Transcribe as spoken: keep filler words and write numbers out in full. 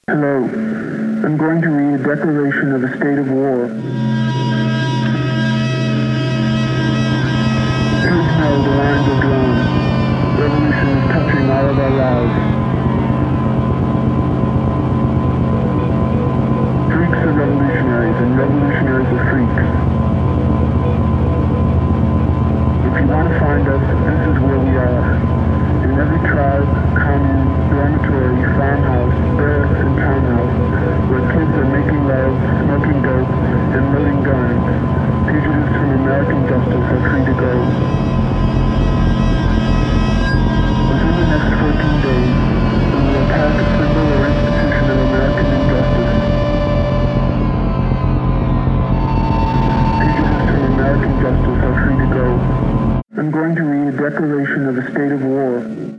Hello. I'm going to read a declaration of a state of war.